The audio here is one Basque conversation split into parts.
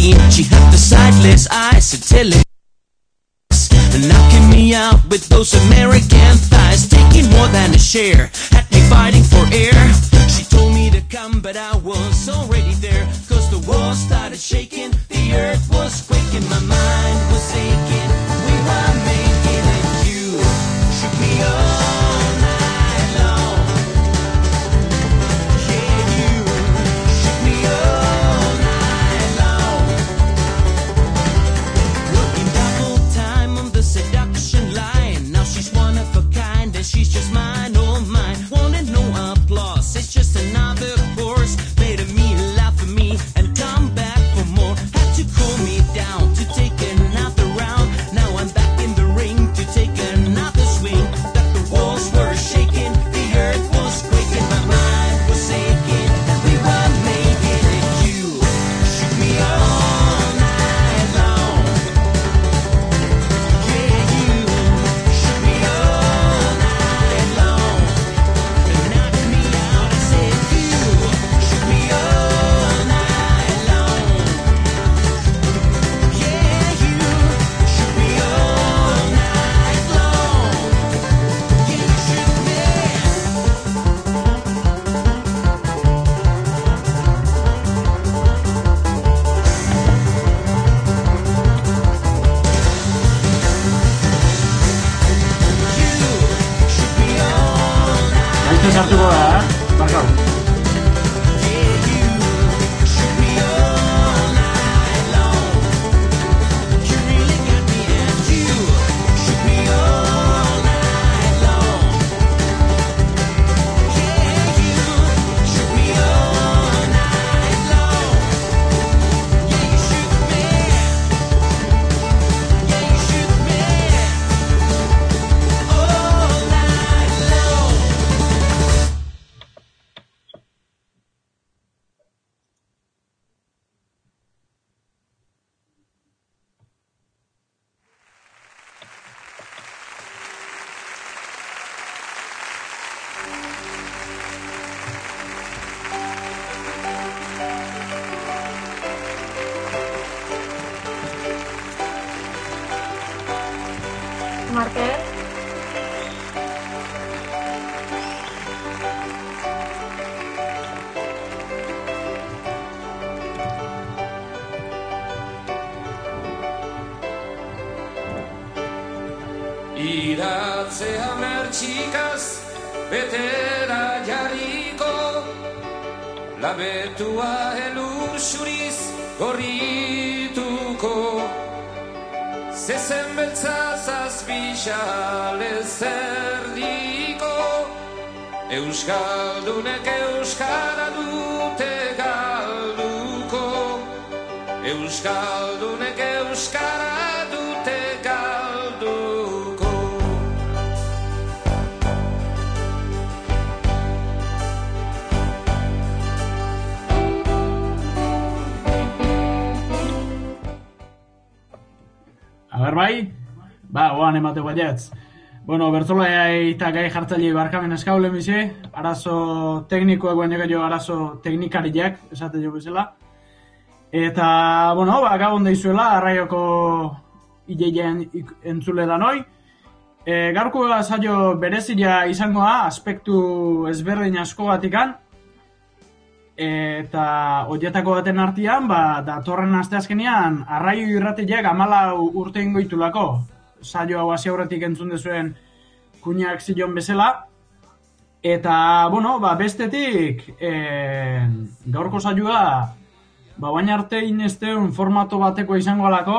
scene. She had the sightless eyes to tell it. Knocking me out with those American thighs, taking more than a share, had me fighting for air. She told me to come, but I was already there, cause the walls started shaking, the earth was quaking, my mind was aching. We were making it, you shook me all night long. Yeah, you shook me all night long. Working double time on the seduction line. Now she's one of a kind and she's just mine, oh mine. Wanted no applause, it's just another course. Made me laugh at me and come back for more. Had to cool me down to take another round. Now I'm back in the ring to take another swing. That the walls were shaking, the earth was quaking, my mind was aching. We were making it, you shook me all night long. Yeah, you shook me all night long. And knocked me out, I said you shook me all night long. Yeah, you shook me all night long. Yeah, you shook me. Maite sartuko da, barkau. Markel. Iratzea mertxikaz betera jarriko, labetua elur xuriz gorrituko, zezen beltza zazpixale zerdiko, euskaldunek euskara dute galduko, euskaldunek euskara dute galduko. Aber bai? Ba, oan emate baietz. Bueno, bertzolai eta gai jartzaile barkamen eskaulen bizi, arazo teknikoak baino gehiago arazo teknikariak, esate jo bezala. Eta, bueno, ba, gabon deizuela, arraioko ileien entzule danoi. Gaurko saio berezia izangoa, aspektu ezberdin asko batikan. Eta horietako baten artean, ba, datorren asteazkenean, arraio irratiak 14 urte ingoitulako. Saio hau hasi aurretik entzun dezuen kuñak zilon bezala. Eta, bueno, ba, bestetik, gaurko saioa, ba, baina arte inesteun formato bateko izango alako.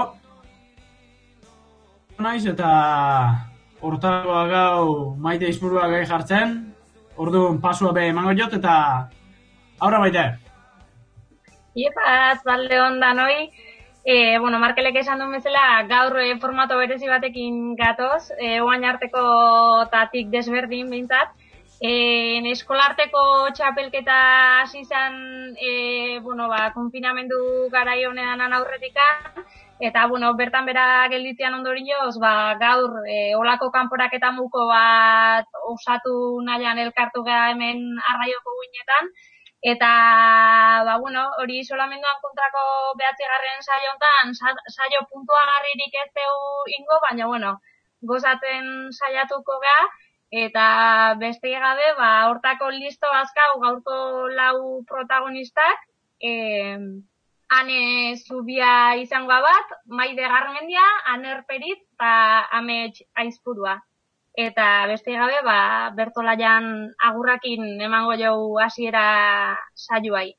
Naiz eta hortagoa gau Maite Izpurua gai jartzen. Orduan pasua be emango jot eta aurra Maite. Iepaz, balde ondan hoi. Bueno, Markelek esan duen bezala, gaur formato berezi batekin gatoz, oain arteko tatik desberdin bintzat. Eskolarteko txapelketa hasi izan, bueno, ba, konfinamendu garai honetan aurretikan, eta, bueno, bertan bera gelditzean ondorioz, ba, gaur olako kanporaketa muko bat osatu nahian elkartu gara hemen arraioko guinetan, Eta, hori isolamenduan kontrako 9. saio hontan saio puntuagarririk ez dugu ingo, baina, gozatzen saiatuko ga, eta beste gabe, hortako listo bazkau gaurko 4 protagonistak, Ane Zubia izango bat, Maide Garmendia, Aner Perit, eta Amets Aizpurua. Eta beste gabe, Bertolaian agurrakin emango jau hasiera saioai.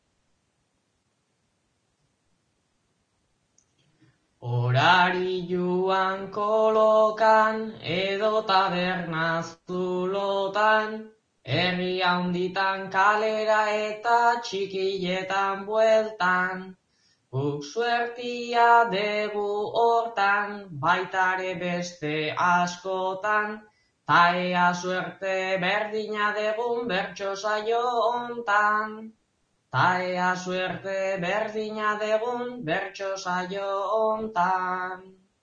Horari joan kolokan, edo tabernaz zulotan, herri handitan kalera eta txikiletan bueltan. Guk suertia degu hortan, baitare beste askotan, ta ea suerte berdina degun bertso saio hontan. Ta ea suerte berdina degun bertso saio hontan.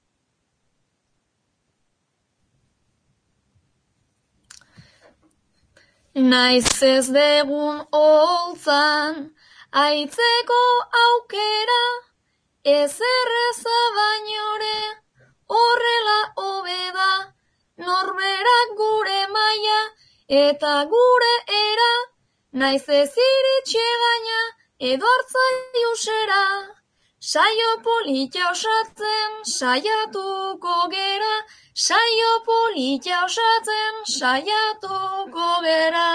Naiz ez degun holtzan, aitzeko aukera, ez erreza bainore, horrela hobeda, norberak gure maila, eta gure era, naiz ez iritxe gaina, edo hartzaiusera, saio polita osatzen, saiatuko gera, saio polita osatzen, saiatuko gera.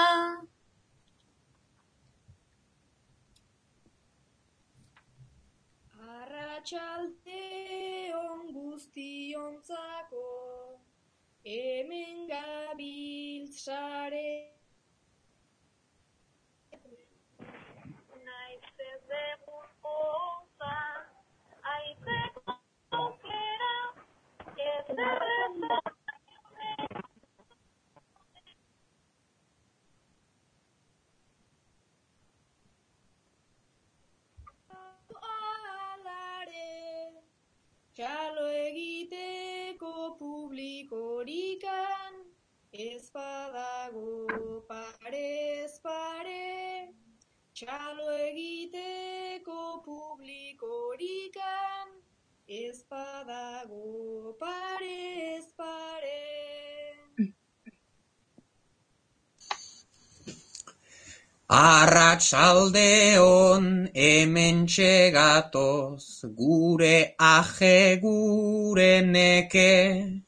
Arratsalde on guztiontzako, hemen gabiltz sare. Naiz ez degun holtzan, aitzeko aukera, ez erreza. Txalo egiteko publikorikan, ez badago parez pare. Txalo egiteko publikorikan, ez badago parez pare. Arratsaldeon hementxe gatoz, gure aje gure neke.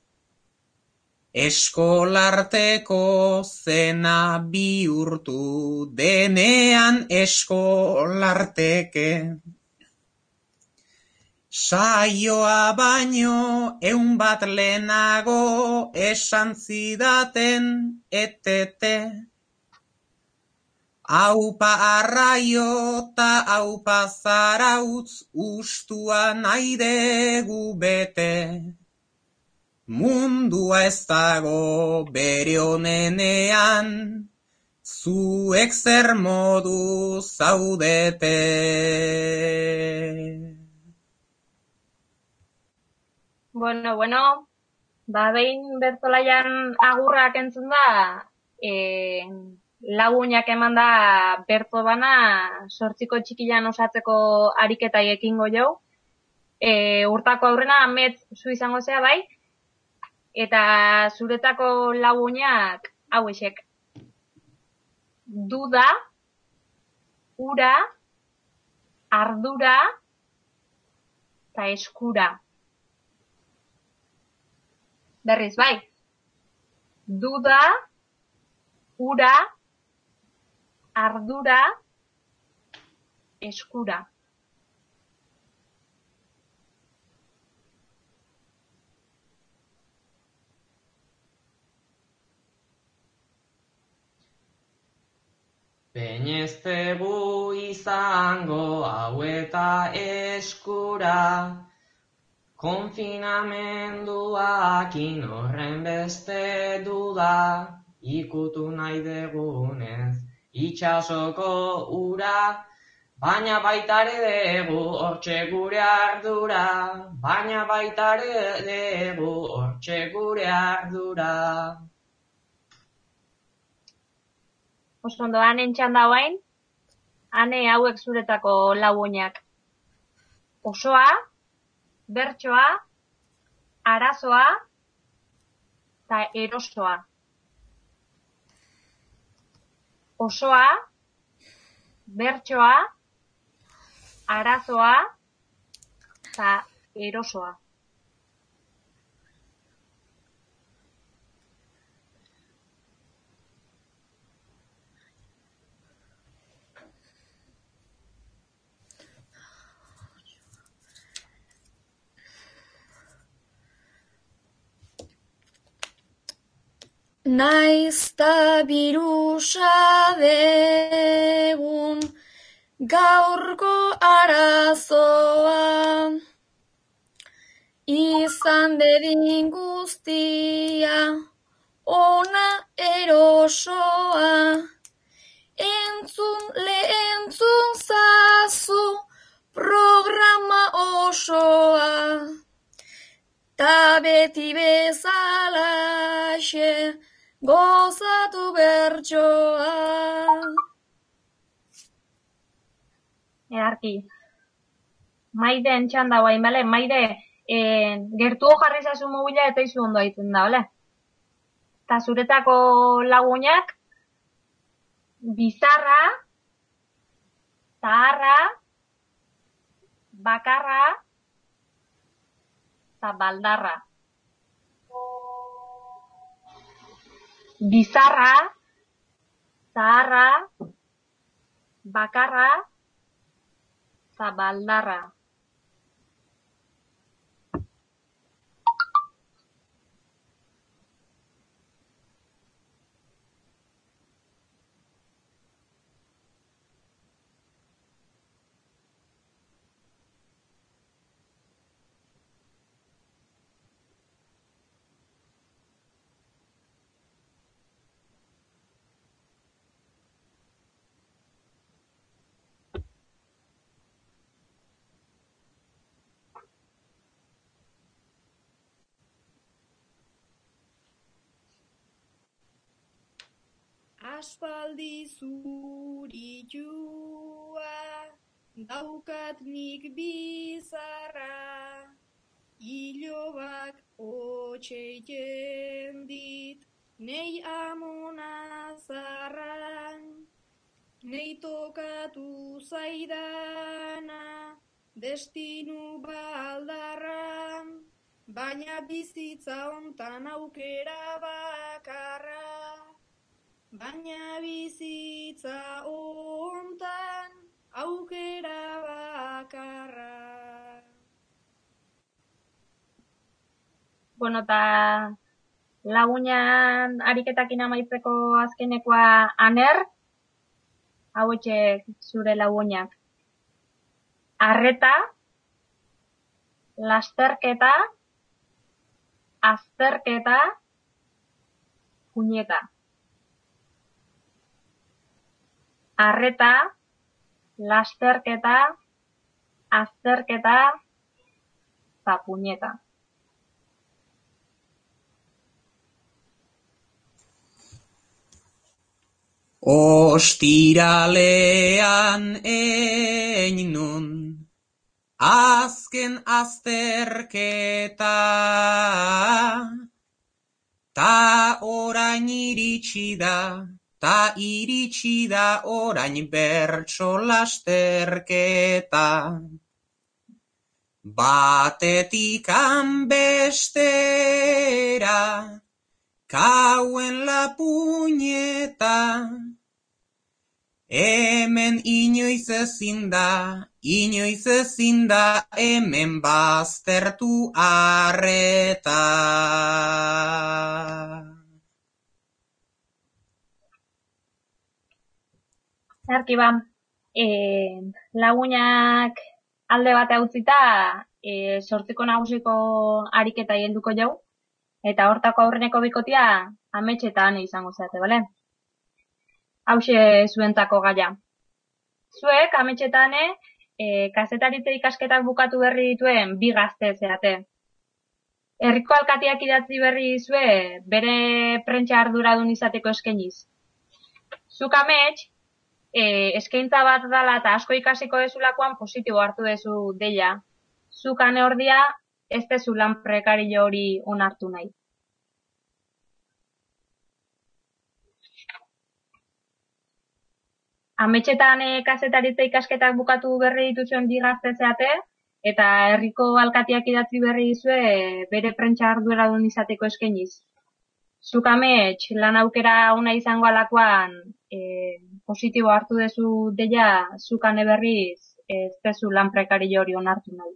Eskolarteko zena bihurtu denean eskolarteke. Saioa baino 100 lehenago esan zidaten etete. Aupa arraio ta aupa zarautz ustua nahi degu bete. Mundua ez dago bere honenean, zuek zer modu zaudete. Behin Bertolaian agurrak entzun da, lagunak eman da Berto bana 8 txikilan osatzeko ariketai ekingo jau. Urtako aurrena Amets zu izango zea bai, eta zuretako lagunak hauexek. Duda, ura, ardura, eta eskura. Berriz bai, duda, ura, ardura, eskura. Peneztegu izango hau eta eskura, konfinamenduakin horren beste duda, ikutu nahi degunez itxasoko ura, baina baitare degu hortxe gure ardura, baina baitare degu hortxe gure ardura. Oso ondoan entxan da guain, ane hauek zuretako lau oinak. Osoa, bertsoa, arazoa, eta erosoa. Osoa, bertsoa, arazoa, eta erosoa. Naizta birusa degun gaurko arazoa, izan dedin guztia, ona erosoa, entzun zazu programa osoa, ta beti bezalaxe, gozatu bertsoa. Edarki. Maiden txanda guain, bale? Maide, gertuo jarri zazu mobila eta izu ondo aitzen da, bale? Eta zuretako lagunak, bizarra, zaharra, bakarra, eta baldarra. Bizarra, zaharra, bakarra, eta baldarra. Aspaldi zuritua, daukat nik bizarra, ilobak otxeiten dit, nei amona zarran, nei tokatu zaidana, destinu baldarra, baina bizitza hontan aukera bakarra. Baina bizitza hontan aukera bakarra. Bueno, eta lagunan ariketakin amaitzeko azkenekoa aner, hauetxek zure lagunak. Arreta, lasterketa, azterketa, puñeta. Arreta, lasterketa, azterketa, eta puñeta. Ostiralean nun, azken azterketa, ta orain iritsi da, ta iritsi da orain bertso lasterketa. Batetik bestera, kauen la puñeta, hemen inoiz ezin da, hemen baztertu arreta. Zerki ba, lagunak alde bate utzita, sortziko nagusiko ariketa helduko jau, eta hortako aurreneko bikotia ametxetan izango zate, bale? Hauxe zuentako gaia. Zuek ametxetan kazetaritze ikasketak bukatu berri dituen bi gazte zeate. Herriko alkateak idatzi berri dizue bere prentsa arduradun izateko eskainiz. Zuk amets, eskaintza bat dala eta asko ikasiko dezulakoan positibo hartu dezu deia. Zuk ane ordia ez dezu lan prekario hori onartu nahi. Ametxetan kazetaritza ikasketak bukatu berri dituzuen bi gazte zeate, eta herriko alkatiak idatzi berri dizue bere prentsa arduradun izateko eskainiz. Zuk amets lan aukera ona izango alakoan positibo hartu dezu deia zuk ane berriz ez dezu lan prekario hori onartu nahi.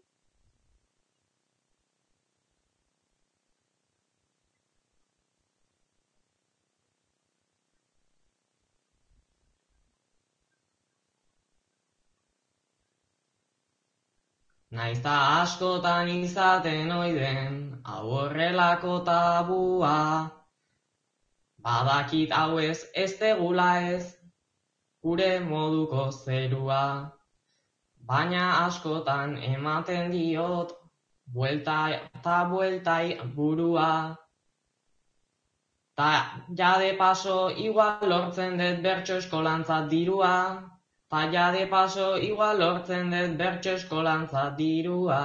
Naizta askotan izaten oiden, hau horrelako tabua. Badakit hau ez degula ez, gure moduko zerua. Baina askotan ematen diot, buelta eta bueltai burua. Ta jade paso igual lortzen dut bertso eskolantzat dirua. Ta jade paso igual lortzen dut bertso eskolantzat dirua.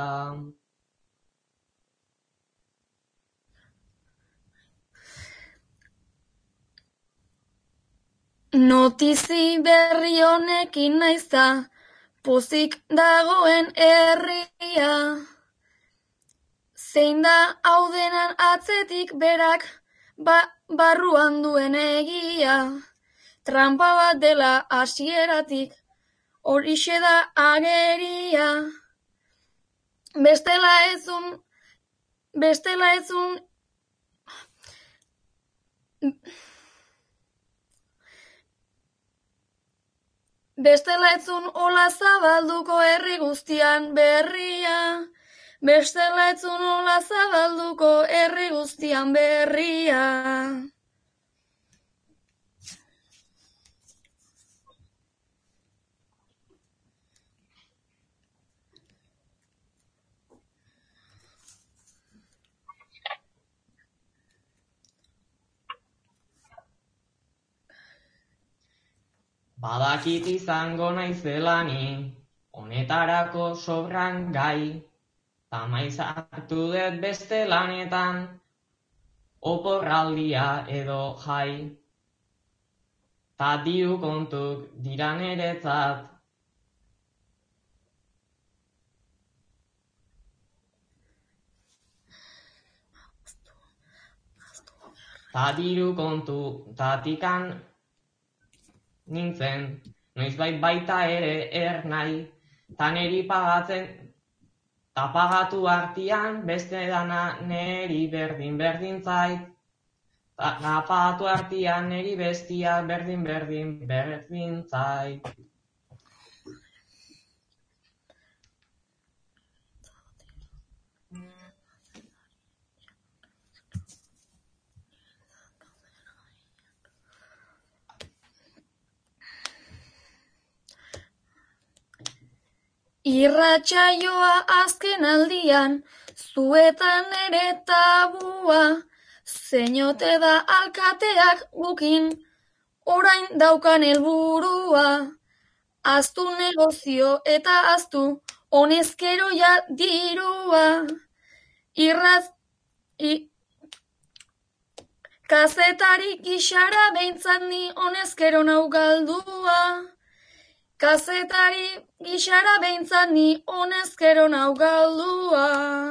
Notizi berri honekin naizta, pozik dagoen herria. Zein da hau denan atzetik berak barruan duen egia. Trampa bat dela hasieratik, horixe da ageria. Bestela ez zun hola zabalduko herri guztian berria. Bestela ez zun hola zabalduko herri guztian berria. Badakit izango naizela ni, honetarako sobran gai. Ta maiz hartu dut beste lanetan, oporraldia edo jai. Ta diru kontuk dira niretzat. Ta diru kontutatikan nintzen, noizbait baita ere ernai, ta neri pagatzen, ta pagatu artian beste dana neri berdin zait, ta pagatu artian neri bestia berdin zait. Irratsaioa azken aldian, zuetan ere tabua, zeinote da alkateak gukin, orain daukan helburua. Aztu negozio eta aztu, honezkero ja dirua. Kazetari gixara behintzat ni honezkero nau galdua. Kazetari gixara behintzat ni honezkero nau galdua.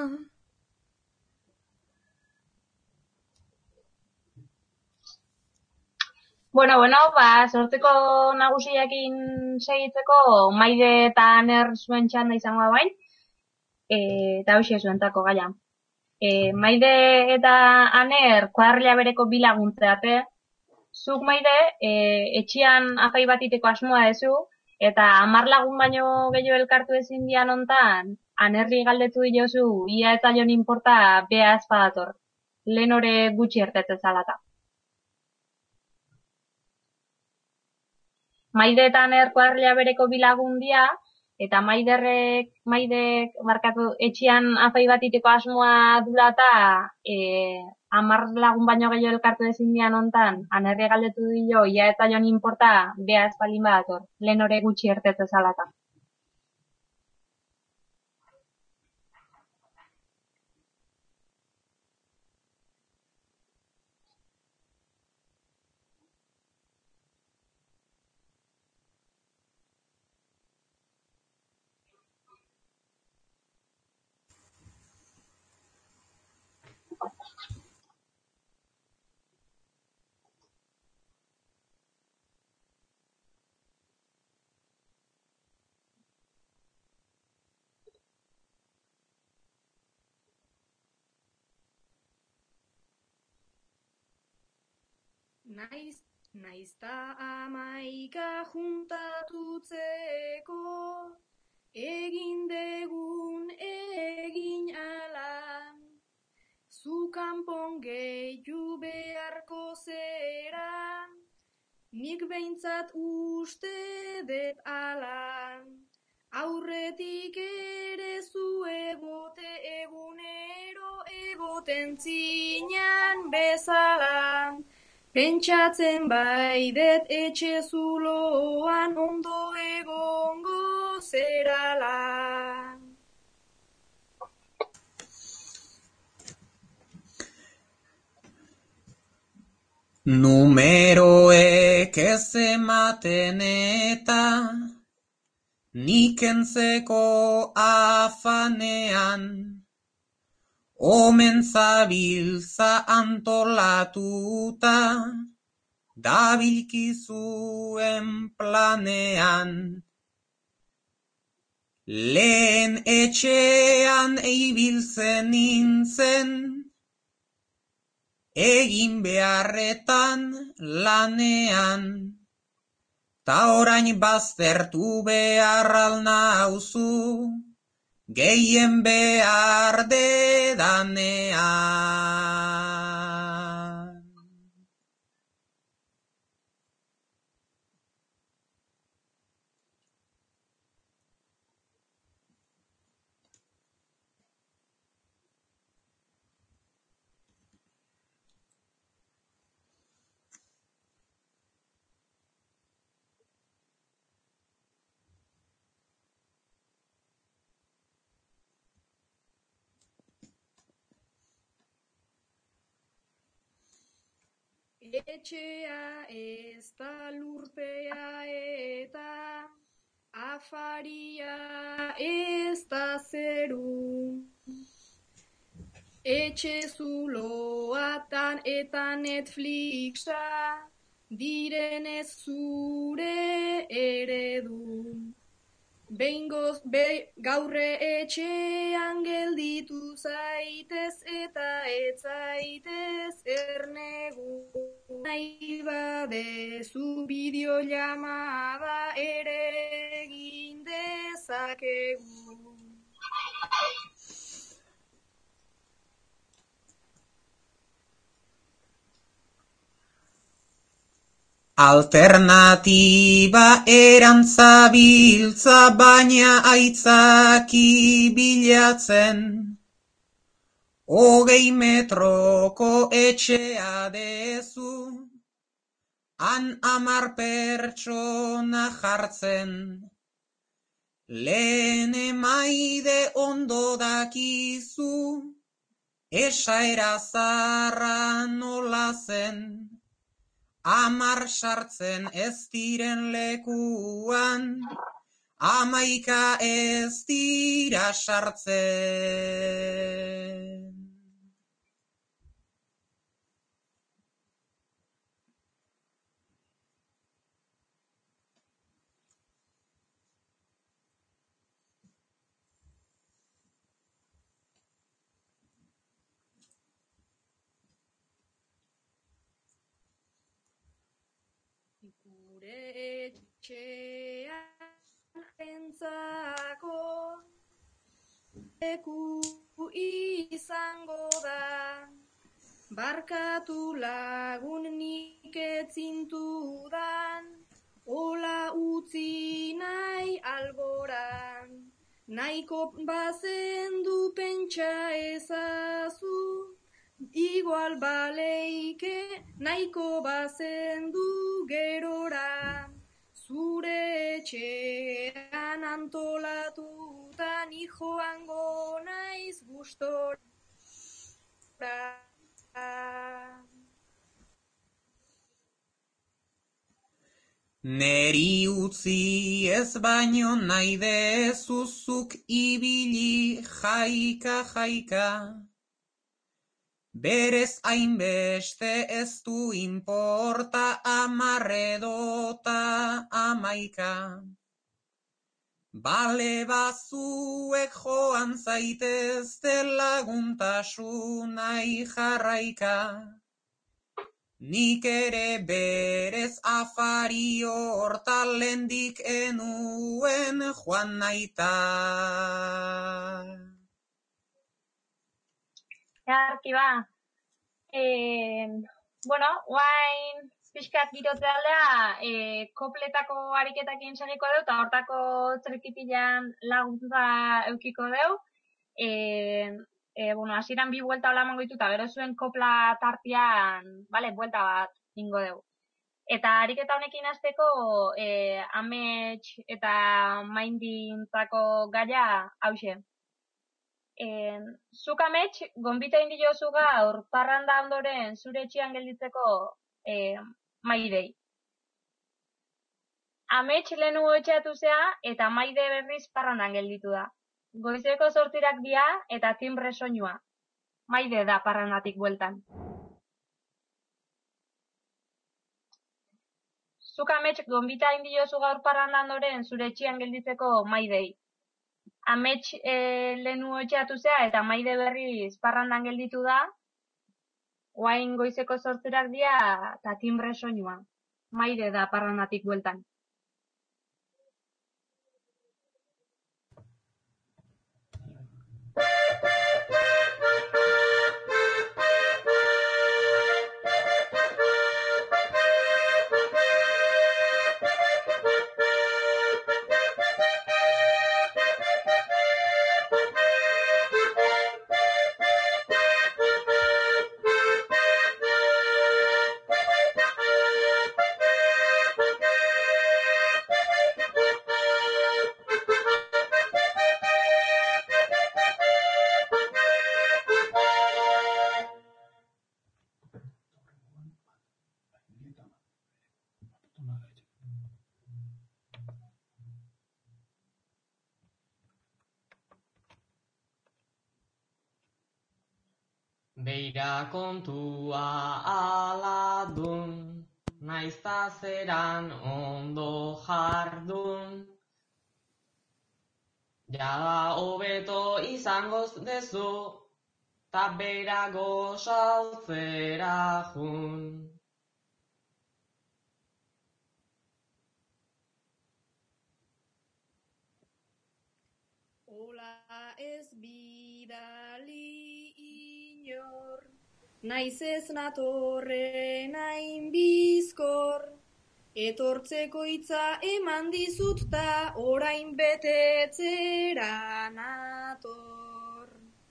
Bueno, sortzeko nagusiakin segitzeko Maide eta Aner zuen txanda izango da bain, eta hoxe zuentako gaia. Maide eta Aner kuadrilla bereko bi laguntzeate, zuk Maide etxian afai batiteko asmoa dezu, eta 10 lagun baino gehiago elkartu ezin dian hontan, Anerri galdetu diozu ia eta jon inporta bea ezpadator, lehen ore gutxi ertetze zalata. Maide eta Aner kuadrilla bereko bi lagun dia, eta Maidek etxian afai batiteko asmoa dulata 10 lagun baino gehiago elkartu ezin dian hontan, anerri galdetu dio, ia eta jon inporta, bea espalin badator, lehen hori gutxi ertetze zalata. Naizta 11 juntatutzeko, egin degun egin ala, zu kanpon gehiu beharko zera, nik behintzat uste dut ala, aurretik ere zu egote egunero egoten zinan bezala, pentsatzen bai det etxe zuloan ondo egongo zerala. Numeroek ez ematen eta nik entzeko afanean, omen zabiltza antolatuta, dabilkizuen planean. Lehen etxean ibiltzen nintzen, egin beharretan lanean, ta orain baztertu behar alnauzu, gehien behar dedanean. Etxea ez da lurpea eta afaria ez da zeru. Etxe zuloatan eta Netflixa direnez zure eredu. Behingoz gaurre etxean gelditu zaitez eta ez zaitez ernegu. Nahi badezu bideollamada ere egin dezakegu. Alternatiba erantzabiltza baina aitzaki bilatzen, 20 metroko etxea dezu, han 10 pertsona jartzen, lehen emaide ondo dakizu, esaera zarra nola zen, 10 sartzen ez diren lekuan, 11 ez dira sartzen. Gure etxean entzako leku izango da, barkatu lagun nik etzintudan, ola utzi nahi alboran, nahiko bazendu pentsa ezazu, igual nahiko bazen du gerora, zure etxean antolatuta ni joango naiz gustora. Neri utzi ez baino nahi dezuzuk ibili jaika. Berez hainbeste ez du inporta 10 edota 11. Bale bazuek joan zaitezte laguntasunai jarraika. Nik ere berez afari hortalendik enuen joan naita. Arkiba. Bueno, guain pixkat girotze aldea, kopletako ariketakin segiko deu, eta hortako zerkipilan laguntza eukiko deu. Bueno, hasieran 2 buelta hola emango ditu, eta gero zuen kopla tartian, vale, buelta bat ingo deu. Eta ariketa honekin hasteko amets eta maindintzako gaia hause. Zuk amets, gonbita indiozu gaur parranda ondoren zure etxean gelditzeko maidei. Amets lehenu etxeatu zea eta maide berriz parrandan gelditu da. Goizeko 8 dia eta timbre soinua. Maide da parrandatik bueltan. Zuk amets, gonbita indiozu gaur parrandan ondoren zure etxean gelditzeko maidei. Amets lehenu etxeatu zea eta maide berriz parrandan gelditu da, guain goizeko 8 dia eta timbre soinua. Maide da parrandatik bueltan. Beira kontua aladun, naizta zeran ondo jardun. Jada hobeto izango dezu, ta beirago saltzera jun. Ola ez bidali inor, naiz ez natorren hain bizkor, etortzeko hitza eman dizut ta orain betetzera nator.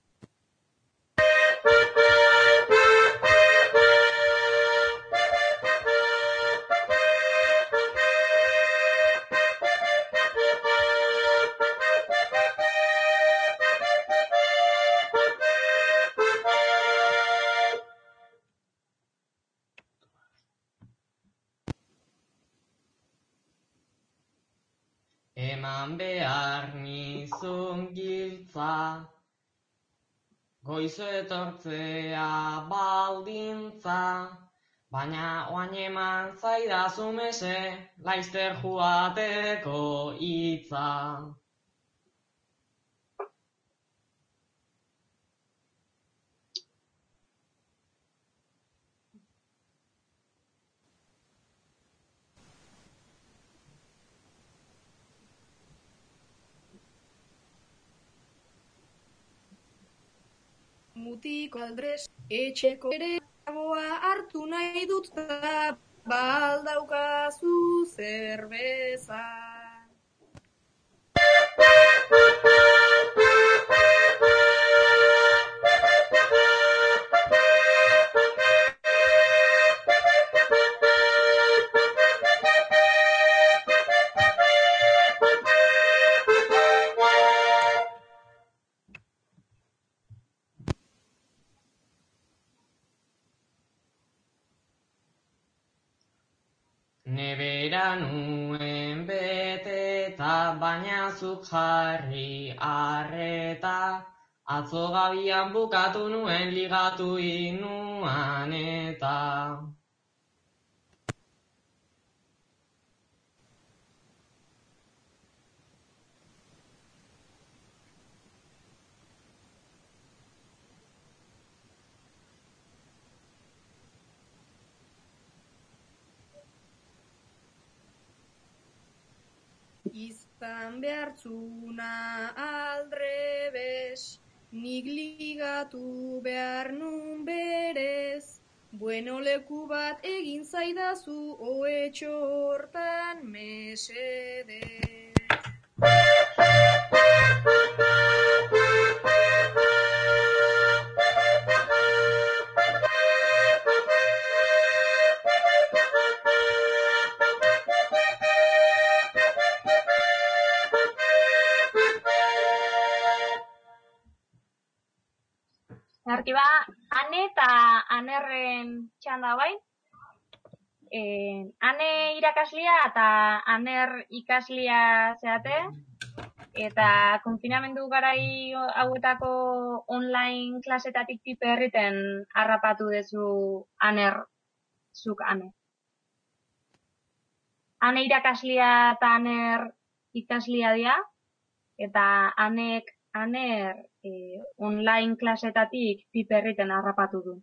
Eman behar nizun giltza, goizo etortzea baldintza, baina oain eman zaidazu mese, laizter joateko hitza. Mutiko aldrez, etxeko ere goa hartu nahi dut ta baldaukazu zerbeza. Nebera nuen beteta, baina zuk jarri arreta, atzo gabian bukatu nuen ligatu inuan eta. Izan behartzuna aldrebes, nik ligatu behar nun berez. Bueno leku bat egin zaidazu, oetxo hortan mesedez. Arkiba, Ane eta Anerren txanda bai. Ane irakaslea eta Aner ikaslia zeate. Eta konfinamendu garai hauetako online klasetatik tipe herriten harrapatu dezu Aner, zuk Ane. Ane irakaslea eta Aner ikaslia dira. Eta Anek Aner online klasetatik piperriten harrapatu du.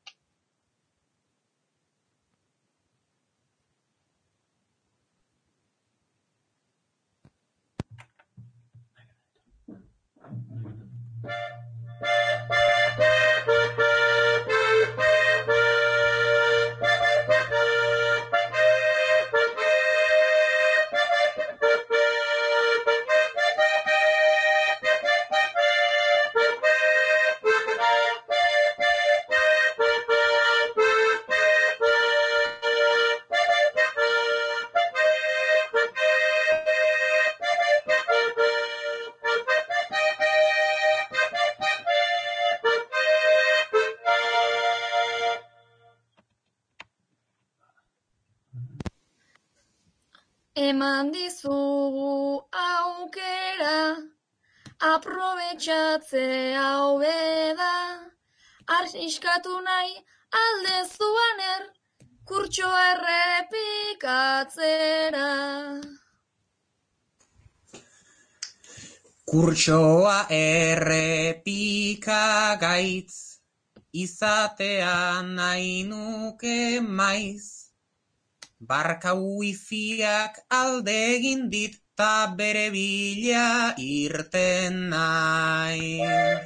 Eman dizugu aukera, aprobetxatzea hobeda, arriskatu nahi aldezu Aner, kurtsoa errepikatzera. Kurtsoa errepikagaitz, izatea nahi nuke maiz. Barka wifiak alde egin dit ta bere bila irten naiz.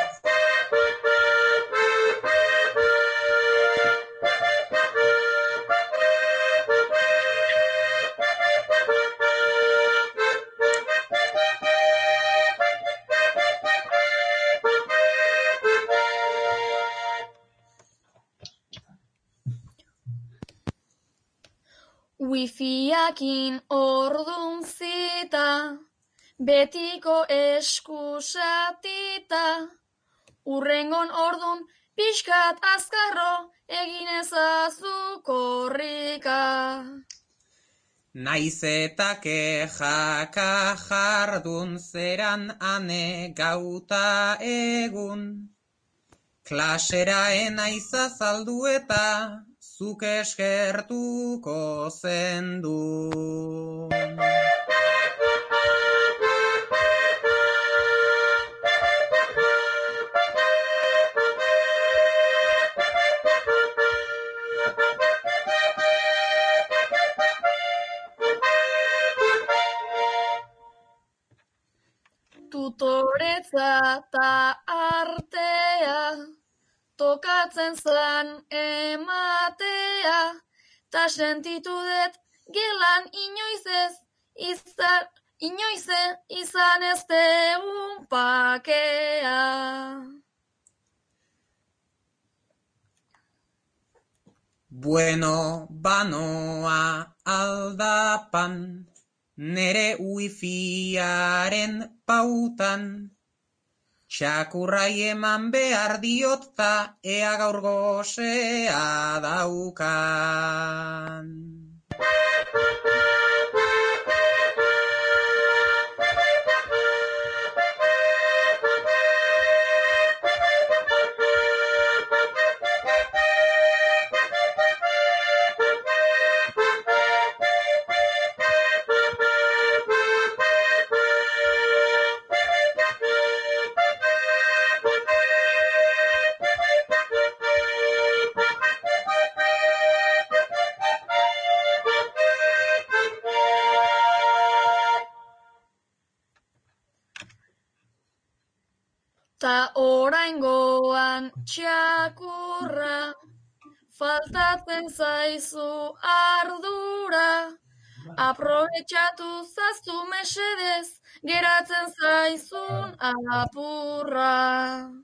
Wifiakin ordun zita, betiko eskusatita, urrengon ordun pixkat azkarro egin ezazu korrika. Naiz eta kejaka jardun zeran Ane gauta egun, klasera enaiz azaldu eta zuk eskertuko zendun. Tutoretza ta artea, tokatzen zan ematea, ta sentitu dut gelan inoiz izan ez deun pakea. Bueno, banoa aldapan, nere wifiaren pautan, txakurrai eman behar diot ta ea gaur gozea daukan. Ta oraingoan txakurra, faltatzen zaizu ardura, aprobetxatu zaztu mesedez, geratzen zaizun apurra.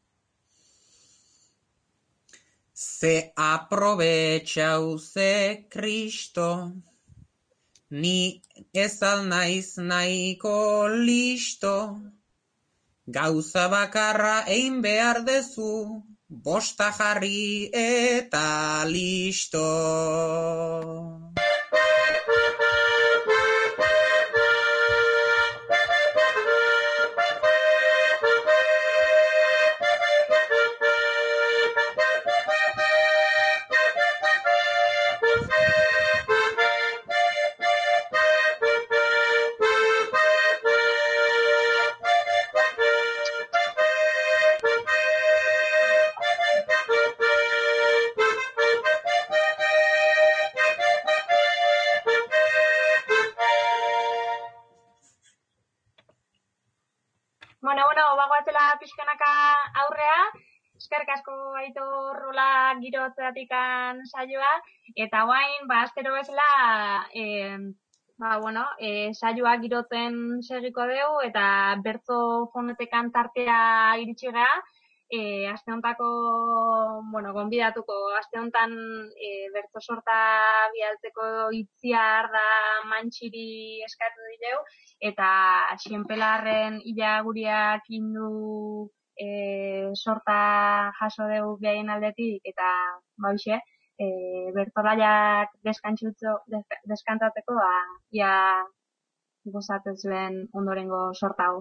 Ze aprobetxau ze Kristo, ni ez al naiz nahiko listo, gauza bakarra egin behar dezu, bosta jarri eta listo. Bueno, bagoatzela pixkanaka aurrea, eskerrik asko Aitor rola girotzeatikan saioa, eta guain, astero bezala, saioa girotzen segiko dugu, eta bertzo fonotekan tartea iritsi gea, aste hontako, gonbidatuko, aste hontan bertzo sorta bialtzeko Itziar da Mantxiri eskatu dileu, eta Xienpelarren ila guriak indu sorta jaso dugu behaien aldetik, eta bauxe, bertolaiak deskantatzeko, ia gozatzen zuen ondorengo sorta hau.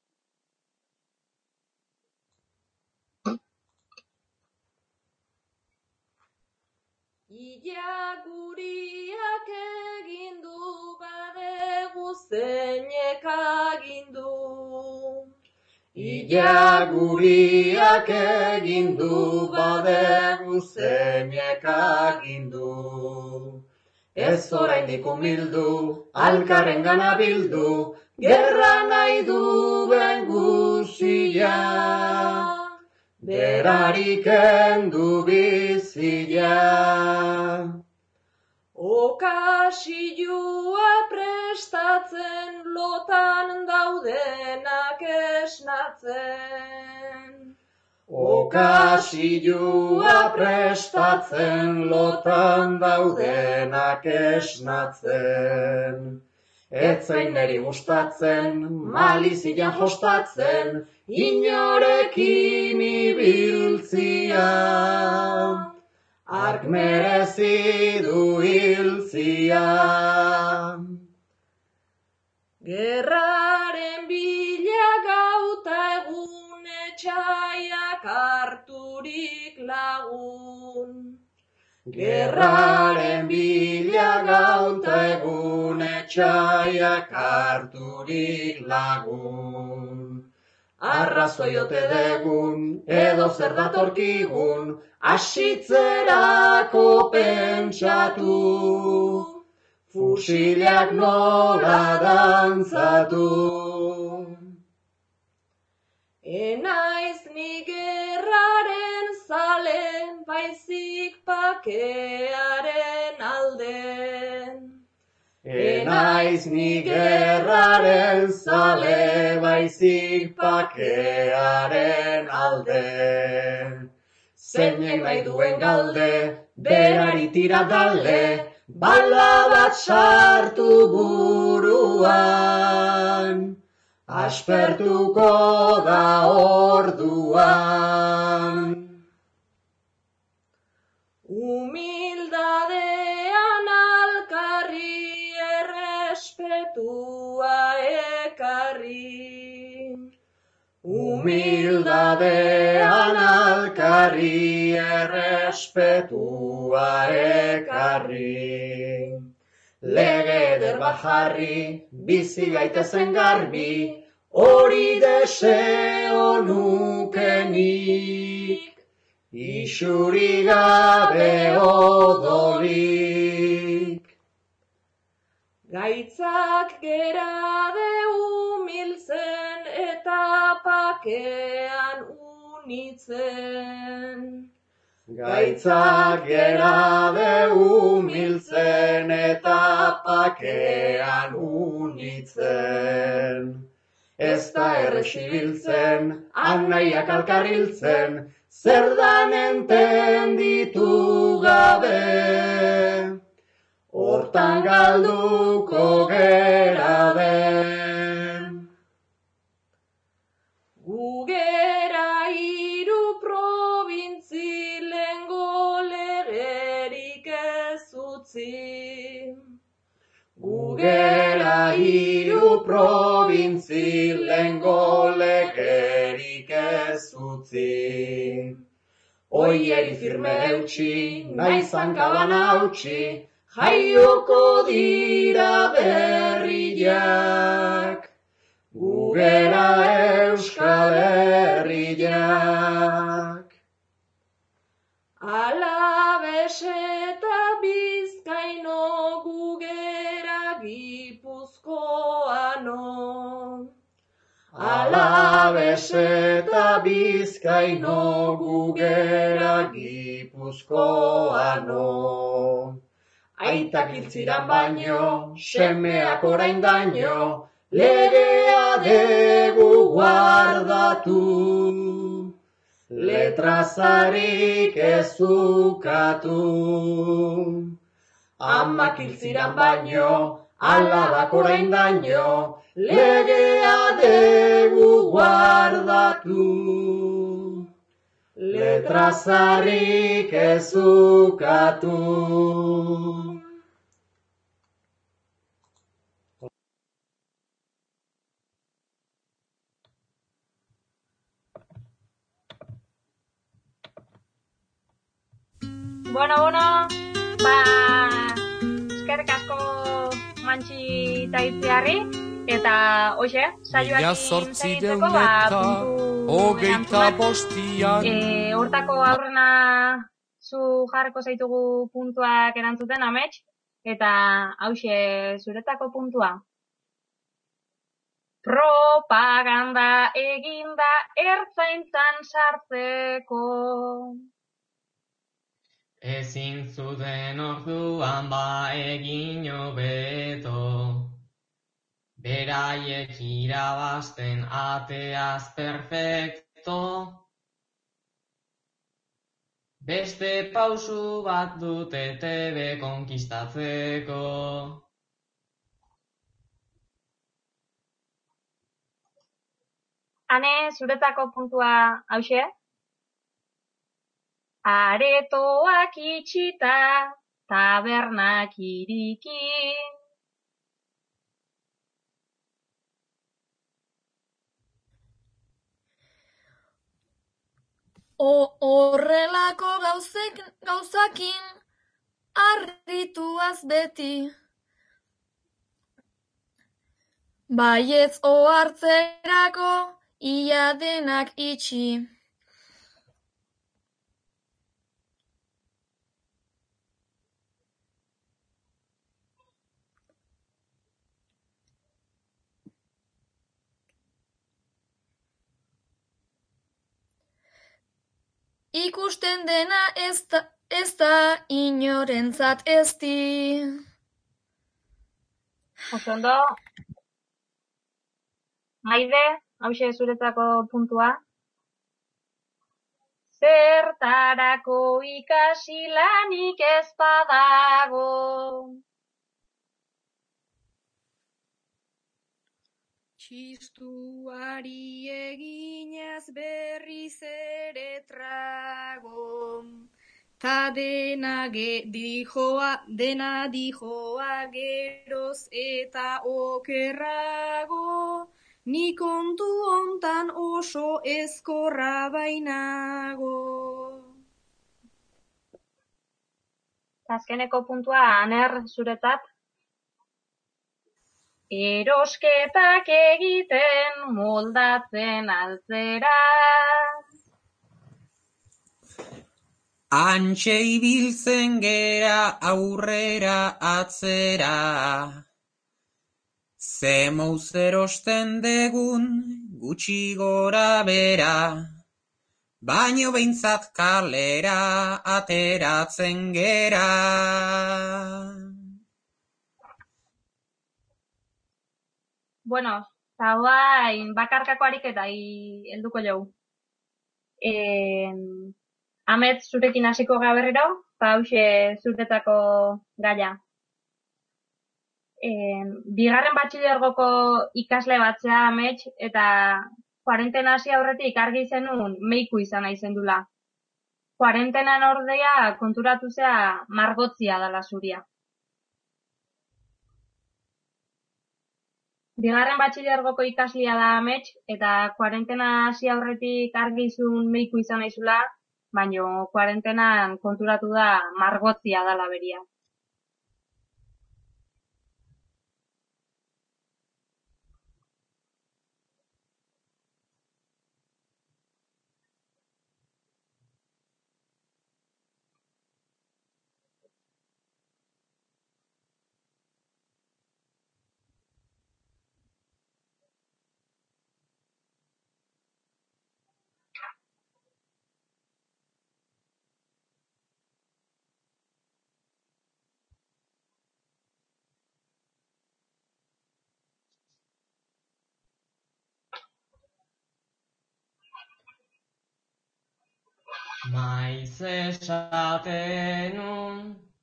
Ila guriak egin du badegu zeinek agindu. Ila guriak egin du badegu zeinek agindu. Ez oraindik umildu, alkarrengana bildu, gerra nahi duen guzia. Berarik endu bizia. Okasilua prestatzen, lotan daudenak esnatzen. Okasilua prestatzen, lotan daudenak esnatzen. Ez zain neri gustatzen, malizian jostatzen, inorekin ibiltzia. Ark merezi du hiltzia. Gerraren bila gauta egun, etxaiak harturik lagun. Gerraren bila gauta egun, etxaiak harturik lagun. Arrazoi ote degun, edo zer datorkigun, asitzerako pentsatu, fusilak nola dantzatu. Enaiz ni gerraren zale, baizik pakearen alden. Enaiz ni gerraren zale, baizik pakearen alde. Zeinek nahi duen galde, berari tira dalde, bala bat sartu buruan. Aspertuko da orduan. Humildadean alkarri badean alkarri errespetua ekarri. Lege eder bat jarri, bizi gaitezen garbi, hori deseo nukenik, isuri gabe odolik. Gaitzak gerade humiltzen eta pakean unitzen. Gaitzak gerade humiltzen eta pakean unitzen. Ez da erresibiltzen, anaiak alkarriltzen, zer dan entenditu gabe. Hortan galduko gera den. Gu gera hiru probintzi lengo legerik ez utzi. Gu gera hiru probintzi lengo legerik ez utzi. Oieri firme eutxi, nahi zankaban hautsi, jaioko dira berriak, gu gera Euskal Herriak. Alabes eta Bizkaino gu gera Gipuzkoano. Alabes eta Bizkaino gu gera Gipuzkoano. Aitak hiltziran baino, semeak orain daño, legea degu guardatu. Letrazarik ez ukatu. Amak hiltziran baino, alabak orain daño, legea degu guardatu. Letrazarik ez ukatu. Bueno, eskerrik asko Mantxi eta Itziarri, eta hoxe, saioakin segitzeko, puntu hortako aurrena zu jarriko zaitugu puntuak erantzuten, amets, eta hauxe zuretako puntua. Propaganda eginda ertzaintzan sartzeko. Ezin zuten orduan egin hobeto, beraiek irabazten ateaz perfecto. Beste pausu bat dute TV konkistatzeko. Ane, zuretako puntua hauxe? Aretoak itxita, tabernak iriki. Horrelako gauzakin harrituaz beti. Baietz ohartzerako ia denak itxi. Ikusten dena ez da inorentzat ezti. Osondo. Maide, hauxe zuretako puntua. Zertarako ikasi lanik ez badago. Txistuari eginaz berriz ere trago, ta dena dijoa geroz eta okerrago, ni kontu puntan oso ezkorra bainago. Azkeneko puntua, Aner, zuretzat. Erosketak egiten moldatzen altzera. Antxe ibiltzen gera aurrera atzera. Zemouz erosten degun gutxi gora bera. Baino behintzat kalera ateratzen gera. Bueno, eta guain bakarkako ariketa helduko jau. Amet, zurekin hasiko gara berriro, eta hause zuretako gaia. Bigarren batxilergoko ikasle batzea Amets, eta kuarentena hasi aurretik argi zenun meiku izan nahi zendula. Kuarentenan ordea konturatu zea margotzia dala zuria. Bigarren batxilergoko ikaslia da Amets, eta kuarentena hasi aurretik argi izun meiku izan naizula, baino kuarentenan konturatu da margotzia dala beria. Maiz esatenun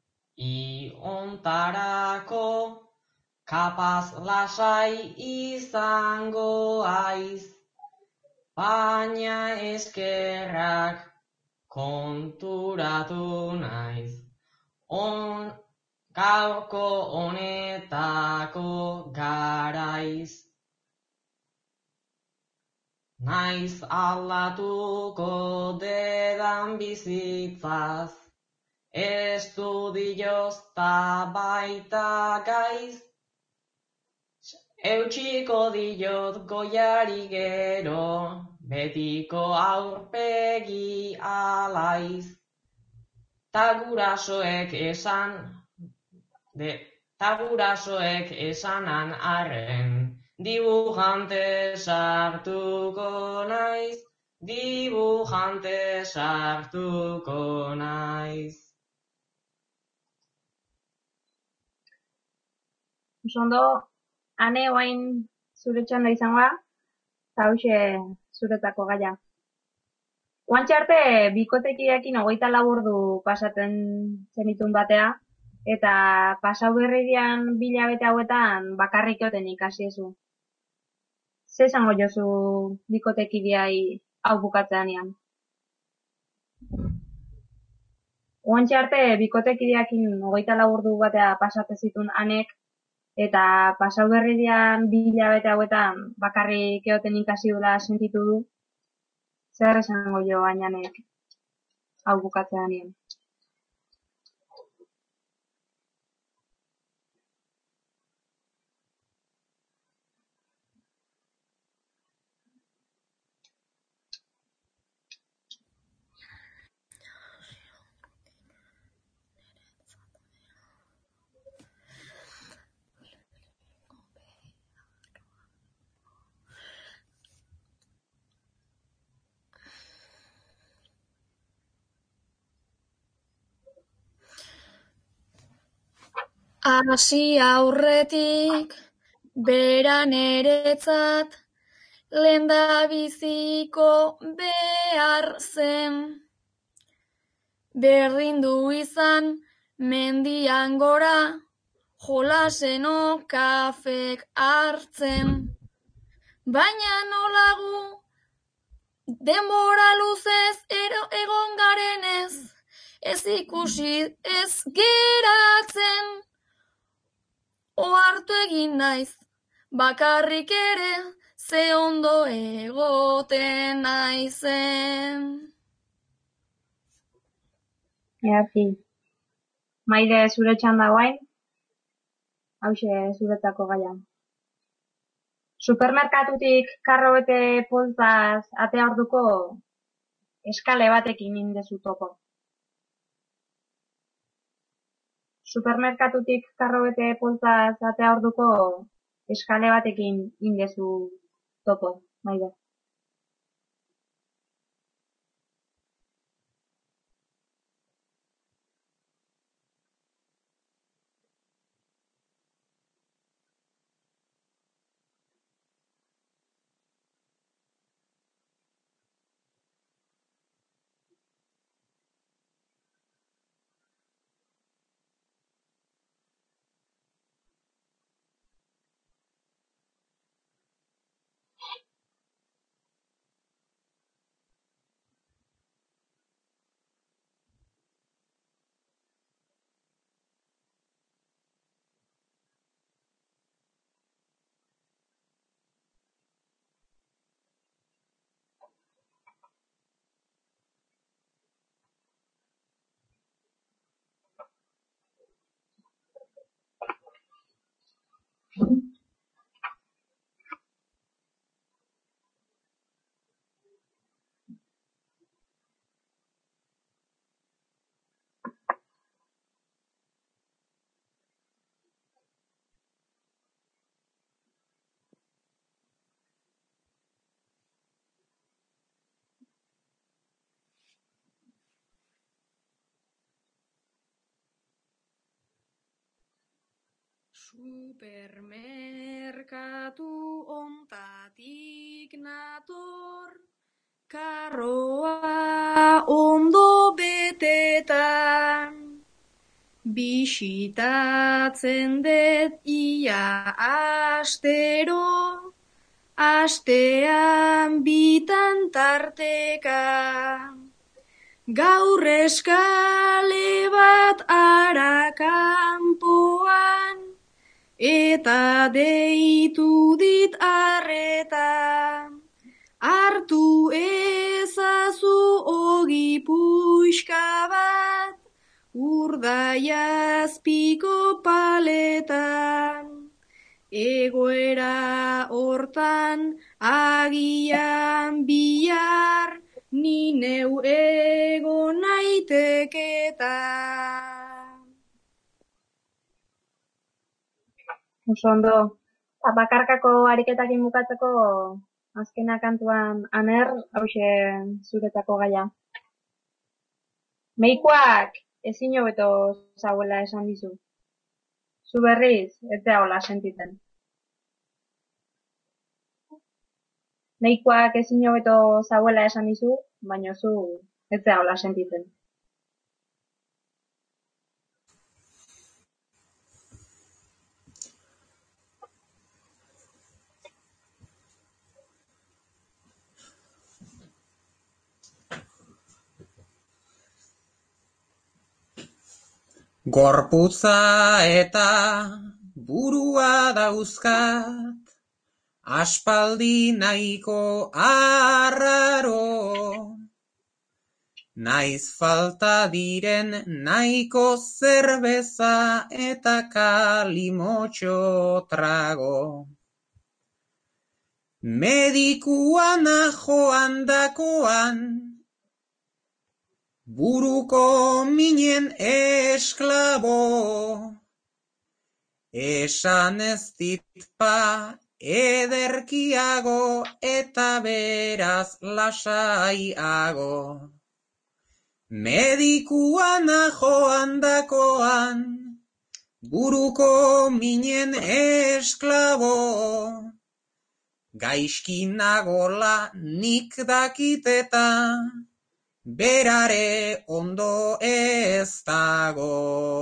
iontarako kapaz lasai izango aiz, baina eskerrak konturatu naiz. Gaurko honetako garaiz. Naiz aldatuko dedan bizitzaz, estudioz ta baita gaiz, eutxiko diot goiari gero, betiko aurpegi alaiz, ta gurasoek esanan arren, dibujante sartuko naiz. Ondo, Ane oain zure txanda izangoa, eta hause zuretako gaia. Oantxe arte, bikotekideekin 24 ordu pasaten zenitun batea, eta pasau berridian 2 hilabete hauetan bakarrik egoten ikasi ezu. Ze esango jozu bikotekideai hau bukatzeanian? Oantxe arte, bikotekideekin 24 ordu batea pasatzen zitun Anek, eta pasau berridian 2 hilabete hauetan bakarrik egoten ikasi dula sentitu du. Zer esango jo Ainanek hau bukatzeanian? Hasi aurretik, bera neretzat, lehendabiziko behar zen. Berdindu izan, mendian gora, jolaseno kafek hartzen. Baina nolagu, denbora luzez egon garenez, ez ikusi ez geratzen. Ohartu egin naiz, bakarrik ere ze ondo egoten naizen. Eazi. Maide zure txanda guain, hauxe zuretako gaia. Supermerkatutik karro bete poltaz atea orduko eskale batekin indezu topo. Supermerkatutik karro bete poltaz atea orduko eskale batekin indezu topo, Maide. Supermerkatu ontatik nator, karroa ondo betetan, bisitatzen dut ia astero, astean bitan tarteka. Gaur eskale bat arakanpoan, eta deitu dit arreta. Hartu ezazu ogi puixka bat, urdaiazpiko paletan. Egoera hortan agian bihar, ni neu ego naiteketa. Oso ondo, bakarkako ariketakin bukatzeko azkena kantuan aner, hauxe zuretako gaia. Meikoak ezin hobeto zauela esan dizu. Zu berriz, ez da hola sentitzen. Meikoak ezin hobeto zauela esan dizu, baina zu ez da hola sentitzen. Gorputza eta burua dauzkat, aspaldi nahiko arraro, naiz falta diren nahiko zerbeza eta kalimotxo trago. Medikuan joan dakoan, buruko minen esklabo, esan ez ditpa ederkiago eta beraz lasaiago. Medikuan joan dakoan, buruko minen esklabo, gaizki nagola nik dakiteta, berare ondo ez dago.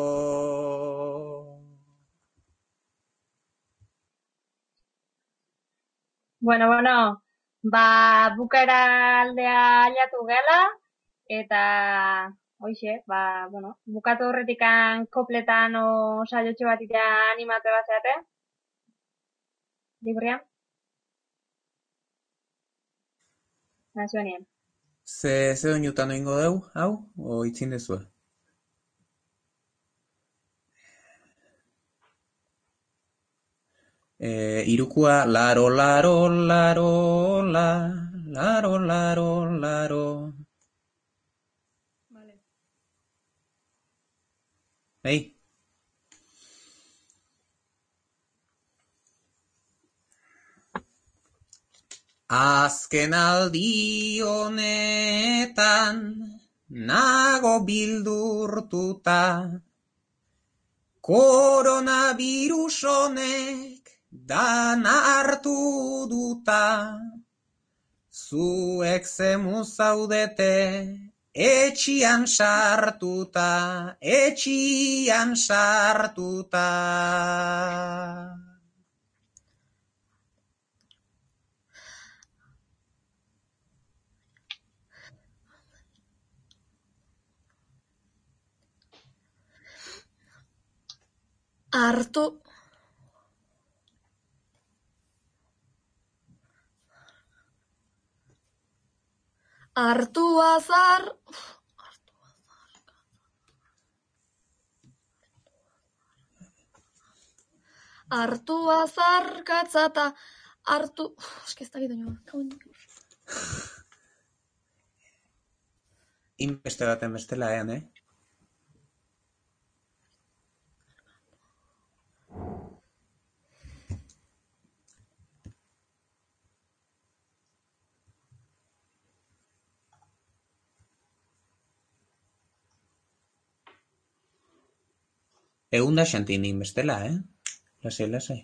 Bueno, bukaera aldea aliatu gela, eta hoixe, bukatu horretikan kopletan o saiotxo bat itea animatu bat zeate. Librian? Nazionien. Ze doinutan egingo dugu, hau? O itzin dezue? Irukua, laro, laro, laro, la, laro, laro, laro. Vale. Ei. Azken aldi honetan nago bildurtuta, koronavirus honek dana hartu duta, zuek zemu zaudete etxian sartuta, etxian sartuta. Hartu azarkatza eta hartu... Eske ez dakit doinua. Inbeste baten bestela ean, Egun da xantin inbestela, Lasai, lasai.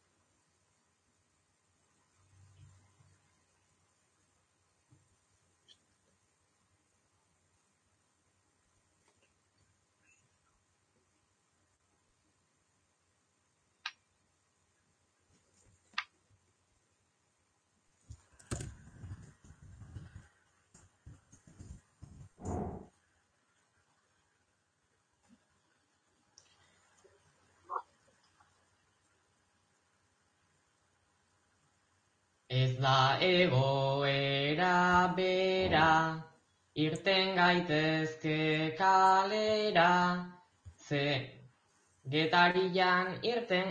Ez da egoera bera, irten gaitezke kalera, ze Getarian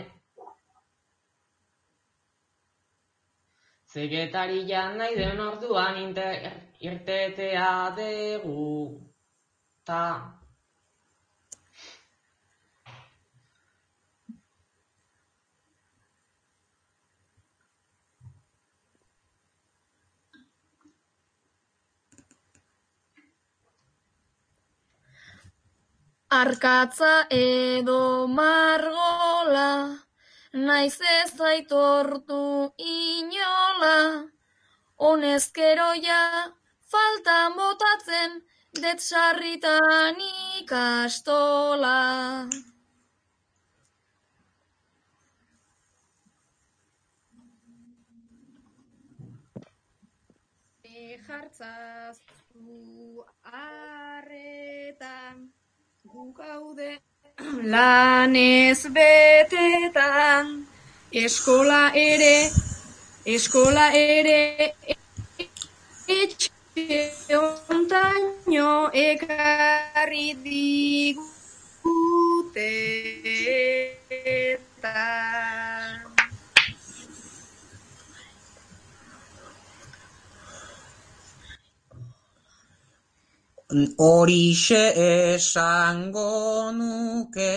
nahi den orduan irtetea dugu, ta... Arkatza edo margola, naiz ez aitortu inola, honezkeroia faltan botatzen, det sarritan ikastola. Jartzazu arretan, guk gaude lanez betetan, eskola ere etxe ontaino ekarri digutetan. Horixe esango nuke,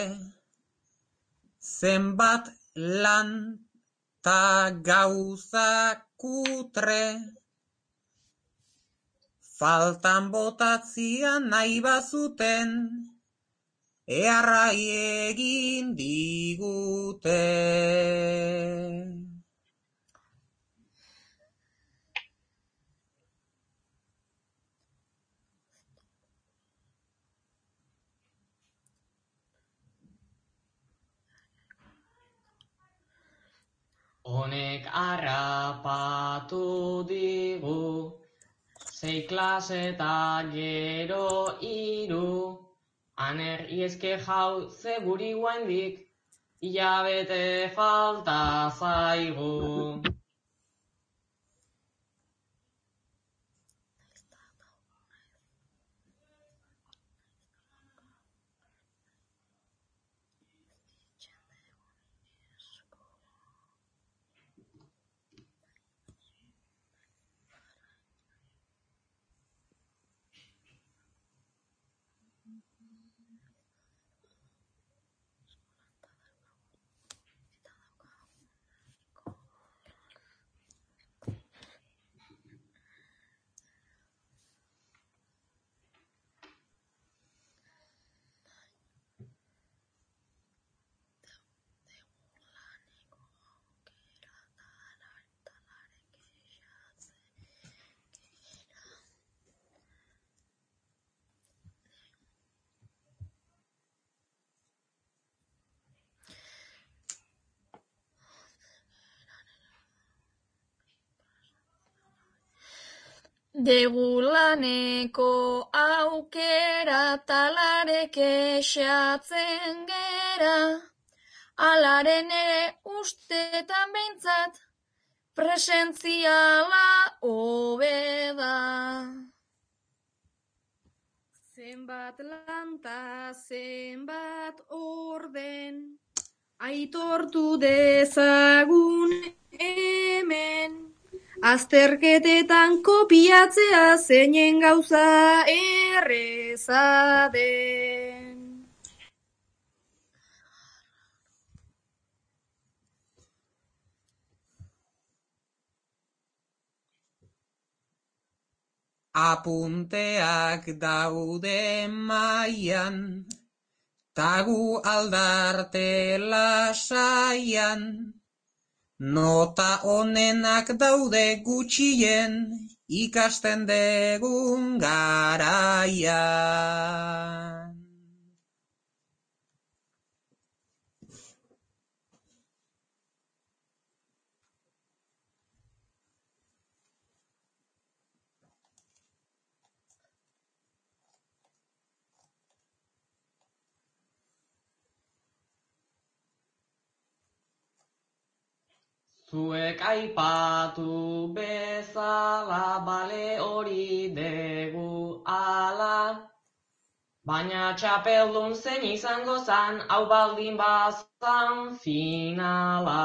zenbat lan ta gauza kutre, faltan botatzia nahi bazuten, earrai egin digute. Honek harrapatu digu, 6 klase eta gero 3, aner ieske jau ze guri guaindik, hilabete falta zaigu. Degulaneko aukera talare kexatzen gera, alaren ere ustetan behintzat, presentziala hobeda. Zenbat lanta, zenbat orden, aitortu dezagun hemen, azterketetan kopiatzea zeinen gauza erreza den. Apunteak daude mailan, tagu aldarte lasaian, nota onenak daude gutxien, ikasten degun garaian. Zuek aipatu bezala bale hori degu ala, baina txapeldun zein izango zan, hau baldin bazan finala.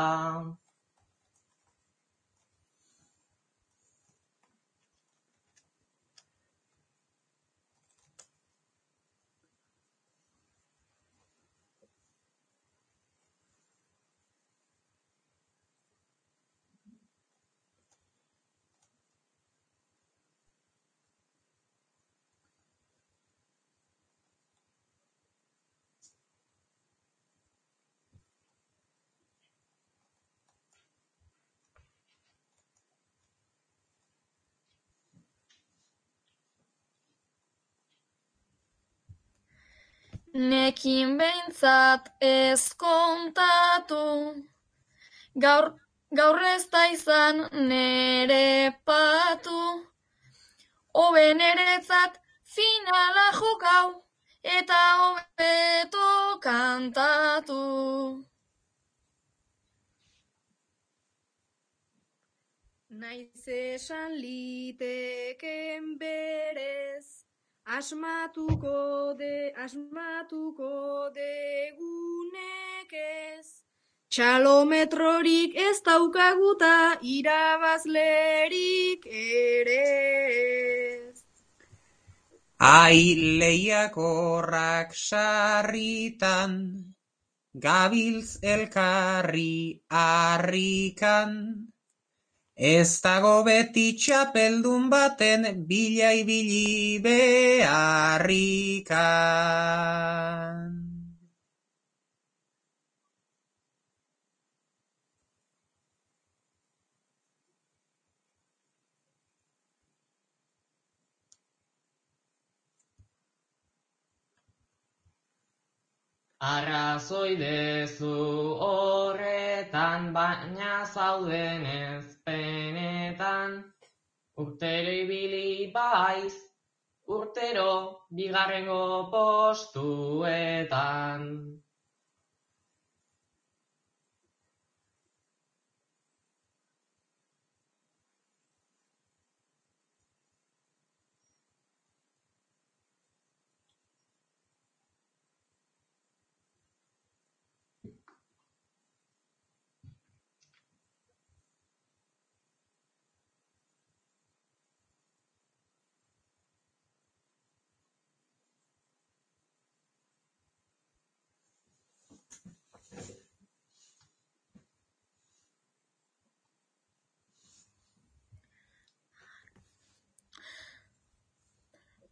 Nekin behintzat ez kontatu, gaur ez da izan nere patu, hobe neretzat finala jokau, eta hobeto kantatu. Naiz esan liteken berez, asmatuko degunek ez. Txalometrorik ez daukaguta irabazlerik ere ez. Ai lehiakorrak sarritan, gabiltz elkarri harrikan, ez dago beti txapeldun baten bila ibili beharrikan. Arrazoi dezu horretan, baina zaudenez penetan, urtero ibili baiz, urtero bigarrengo postuetan.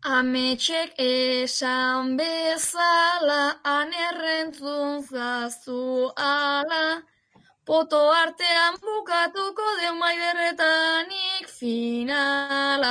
Ametxek esan bezala, anerrentzun zazu ala, poto artean bukatuko deu maiderretanik finala.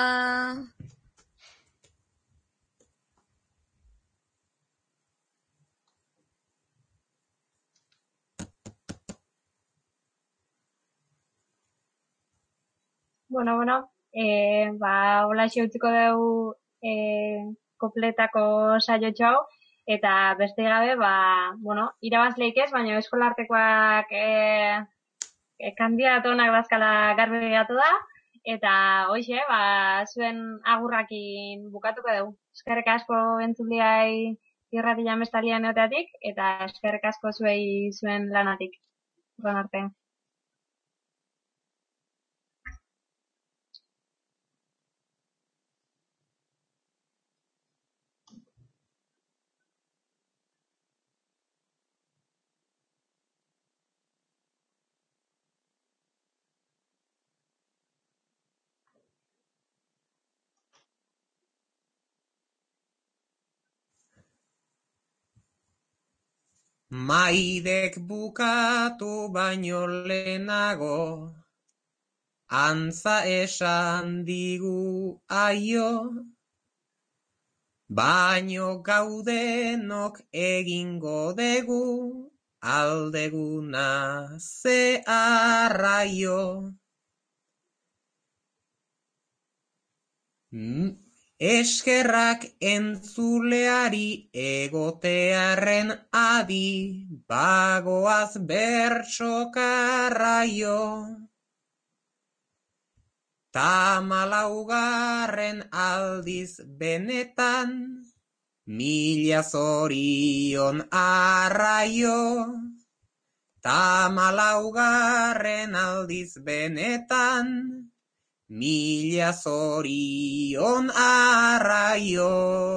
Bueno, holaxe utziko dugu kopletako saiotxo hau, eta beste gabe, irabazleik ez, baina eskolartekoak kandidatu onak dazkala garbi geratu da, eta hoxe, zuen agurrakin bukatuko dugu. Eskerrik asko entzuliai irratian bestalian eoteatik, eta eskerrik asko zuei zuen lanatik. Urren arte. Maidek bukatu baino lehenago, antza esan digu aio, baino gaudenok egingo dugu, aldeguna ze arraio. Eskerrak entzuleari egotearren adi, bagoaz bertsokarraio. Tamalaugarren aldiz benetan, mila zorion arraio. Tamalaugarren aldiz benetan, mila zorion arraio.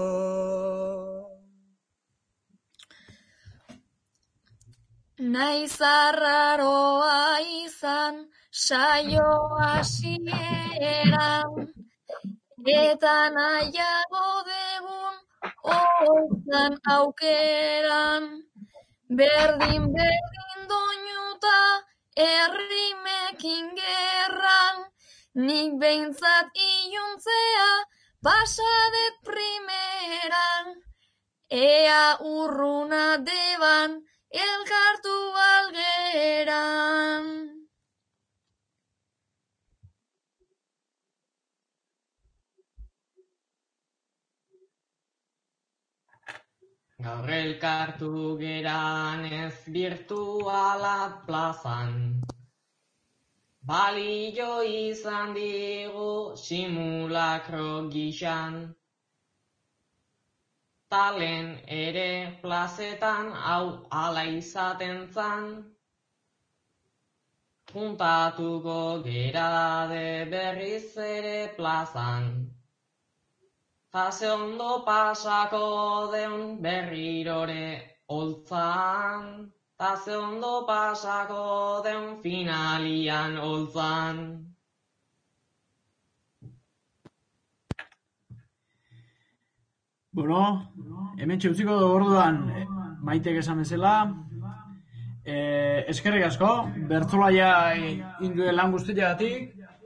Naiz arraroa izan saio hasieran, eta nahiago degun oizan aukeran, berdin doinuta errimekin gerran, nik behintzat iluntzea pasadet primeran, ea urruna deban elkartu algeran. Gaur elkartu geran ez birtuala plazan, balio izan digu simulakro gixan. Talen ere plazetan hau ala izaten zan, juntatuko gerade berriz ere plazan. Ta ze ondo pasako deun berrirore holtzan, ta ze ondo pasako deun finalian holtzan. Bueno, hemen txutziko dugu orduan, Maitek esan bezala. Eskerrik asko, bertzolaia induen lan guztiagatik.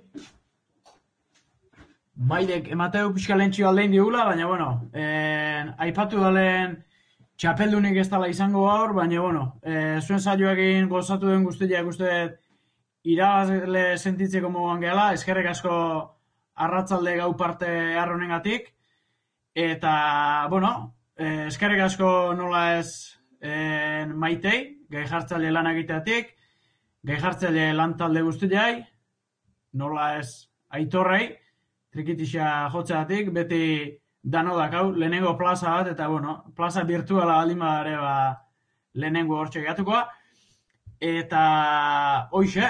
Maitek emateu pixka lentxio aldein digula, baina, aipatu dalen txapeldunik ez dala izango gaur, baina, zuen saioekin gozatu den guztiak uste irabazle sentitzeko moduan gehala. Eskerrik asko arratzalde gau parte harronengatik. Eta, eskerrik asko nola ez Maitei, gai jartzaile lan egiteatik, gai jartzaile lan talde guztiai, nola ez Aitorrei, trikitisa jotzeatik, beti dano dakau, lehenengo plaza bat, eta, plaza virtuala baldin badare, lehenengo hortxe gehatukoa. Eta, hoxe,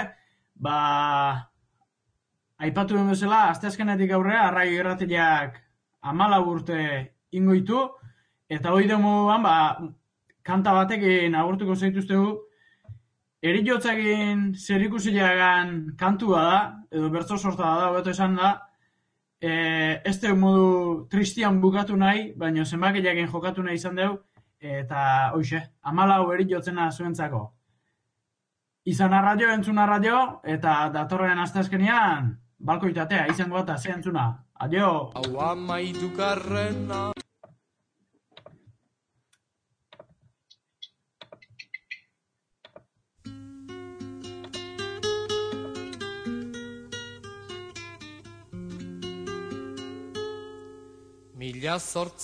aipatu den bezala, asteazkenetik aurrera, Arrai Irratiak 14 urte ingoitu, eta hori den moduan, kanta batekin agurtuko zaituztegu, eriotzakin zerikusileagan kantua da, edo bertso sorta da, hobeto esan da, ez deu modu tristian bukatu nahi, baina zenbakiakin jokatu nahi izan deu, eta hoxe, 14 erit jotzena zuentzako. Izan arraio, entzun arraio, eta datorren asteazkenean, balkoitatea, izango eta ze entzuna. Adio! Hau amairugarrena. Mila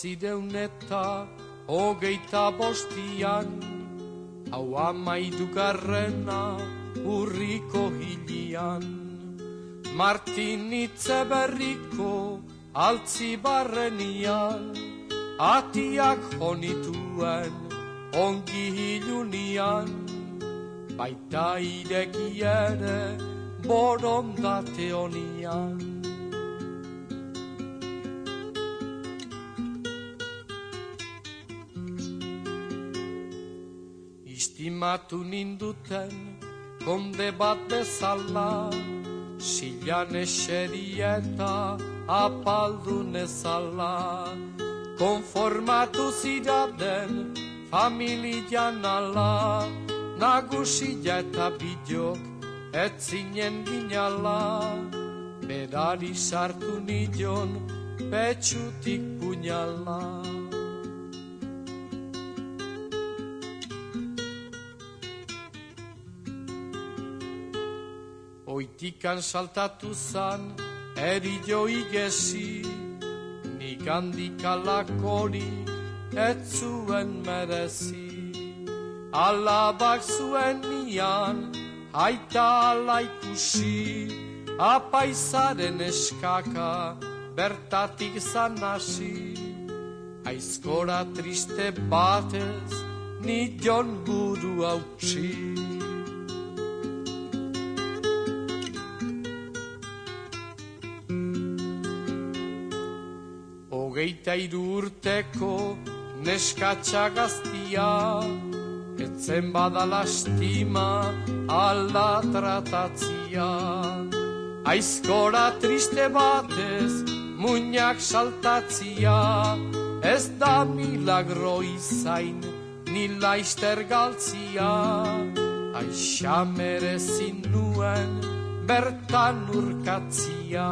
825 hau amairugarrena urriko hilian. Martin Itzeberriko altzi barrenian, atiak jonituen ongi hilunian, baita ireki ere borondate honian. Istimatu ninduten konde bat bezala, silan eseri eta apaldu nezala. Konformatu ziraden familian ala, nagusia eta bidok etzinen ginala. Berari sartu nion petxutik puñala. Oitikan saltatu zan, erillo igesi, nik handikalakori ez zuen merezi. Alabak zuen nian, aita ala ikusi, apaizaren eskaka bertatik zan hasi. Aizkora triste batez, nion buru hautsi. 23 urteko neskatxa gaztia, etzen bada lastima alda tratatzia. Aizkora triste batez muinak saltatzia, ez da milagro izain ni laister galtzia. Aixa merezin nuen bertan urkatzia.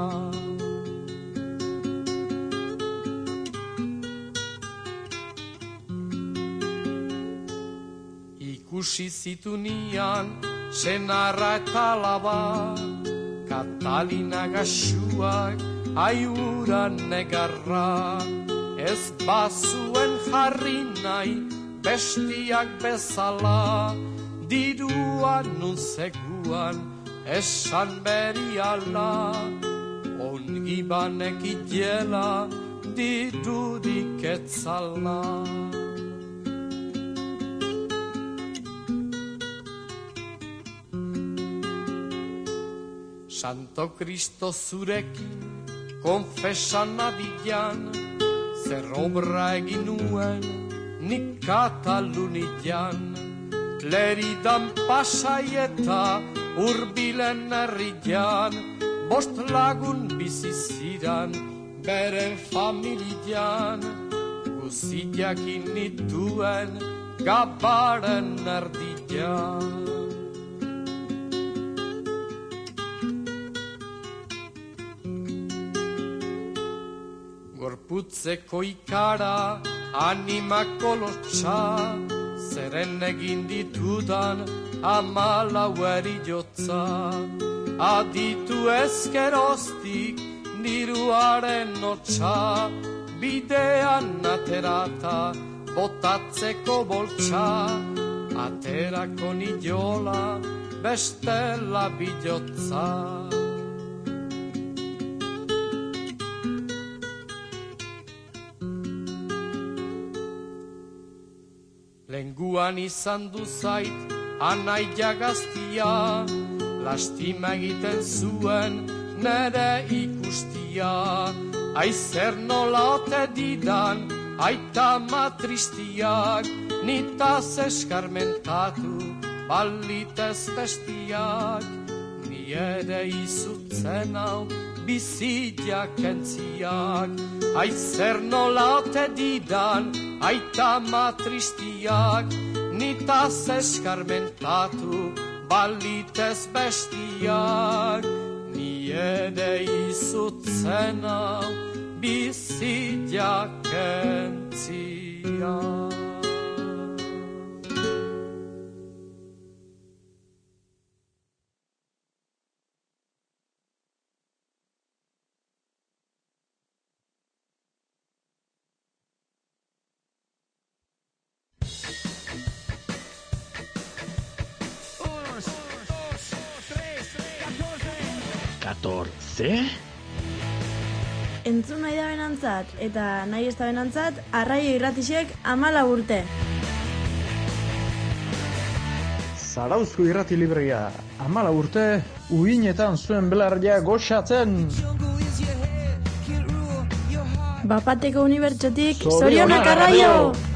Ikusi zitunian senarra eta alaba, Katalina gaxuak aiuran negarra. Ez bazuen jarri nahi bestiak bezala, dirua nun zeguan esan beriala. Ongi banek idela dirurik etzala. Santo Kristo zurekin konfesan adian, zer obra egin nuen nik Katalunian. Leridan pasai eta urbilen herrian, 5 lagun bizi ziran beren familian. Guziakin nituen gabaren erdian. Gorputzeko ikara, animako lotxa, zeren egin ditudan 14 eriotza. Aditu ezkeroztik diruaren notxa, bidean aterata botatzeko boltsa. Aterako niola bestela bilotza. Lenguan izan du zait anaia gaztia, lastima egiten zuen nere ikustia. Aizer nola ote didan aita matristiak, nitaz eskarmentatu balitez bestiak. Ni ere izutzen hau biziak entziak, ai zer nola ote didan, aita matristiak, nitaz eskarmentatu, balitez bestiak, ni ere izutzen hau, biziak entziak. Entzun nahi da benantzat, eta nahi ez da benantzat, Arraio Irratisek 14 urte. Zarauzko irrati librea, 14 urte, uinetan zuen belarria goxatzen. Bapateko unibertsotik, zorionak Arraio!